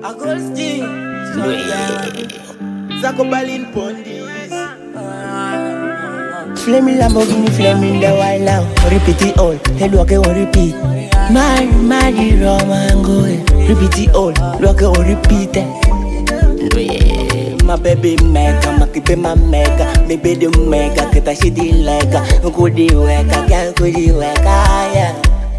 Agolski, Zako Balin Pondis. Flaming Lamborghini, flaming the white now. Repeat it all, hello, okay, on repeat. Mari, Romango, repeat it all, look, on repeat it. My baby mega, my keep my mega, my baby mega, get a shitty lega, goody weka, can't goody weka, yeah.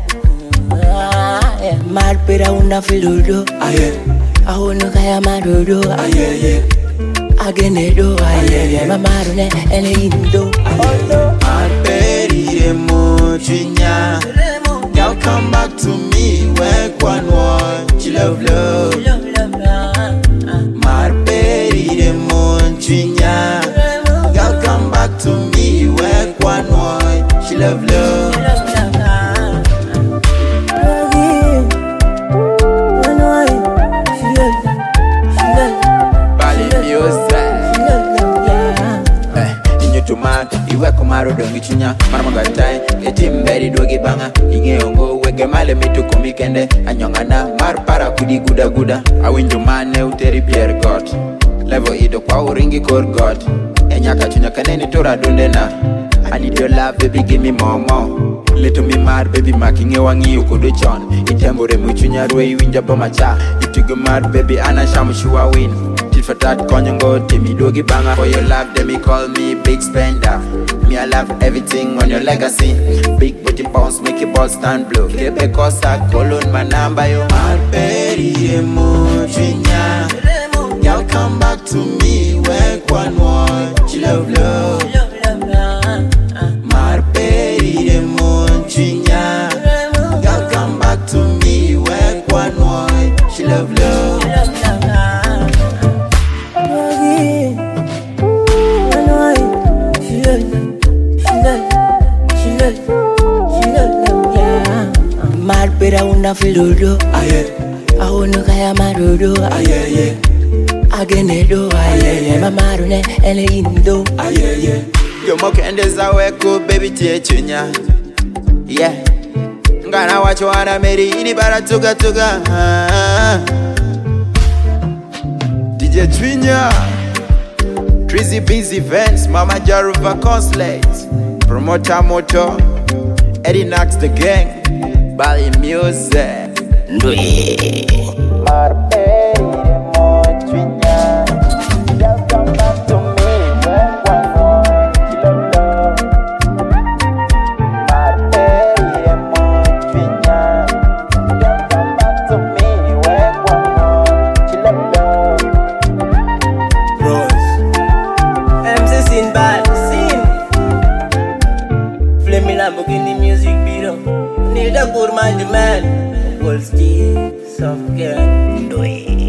Mar pera una filudo, aye. Ahono kaya marudo, aye. Agenedo, aye. Mamarune, ele indo, aye. Mar peri mochinya. Girl, come back to me, work one more, she love. Mar peri mochinya. Girl, come back to me, work one more, she love. Iwe kumaro dongi chunya marmagatai etimberi dogi banga ingeongo wege male mitu komikende anyongana mar para kudi guda awinjo mane uteri Pierre God level ido kwa uringi kor God enyaka chunya kaneni tora dondena I need your love baby give me more Little me mar baby makinge wangi ukodo chon itembore muchunya ruwe iwinja boma cha itigo mar baby anashamu shuwa win for that konyango Timmy dogi banga for your love then me call me big spender me I love everything on your legacy big booty bounce make your ball stand blue kepe kosa kolon manamba yo Marperi emojinya girl come back to me work one more she love Marperi emojinya girl come back to me work one more she love Pera una filudo, aye. Ahono kaya marudo, aye. Agenedo, aye. Mamarune ele indo, aye. Yo mokende za weko baby tie chunya, yeah. Ngana wacho wana meri ini bara tuga. DJ Twinya, Trizzy Busy Events, Mama Jaruva Consulate, Promoter Moto, Eddie Knox the Gang. Bali music. Marperi mochinya. Girl come back to me when one more she love. Marperi mochinya. Girl come back to me when one more she love. Rose MC Sinbad, Sin Flaming Lamborghini music video. Need a good man, Agolski, soft girl, do it.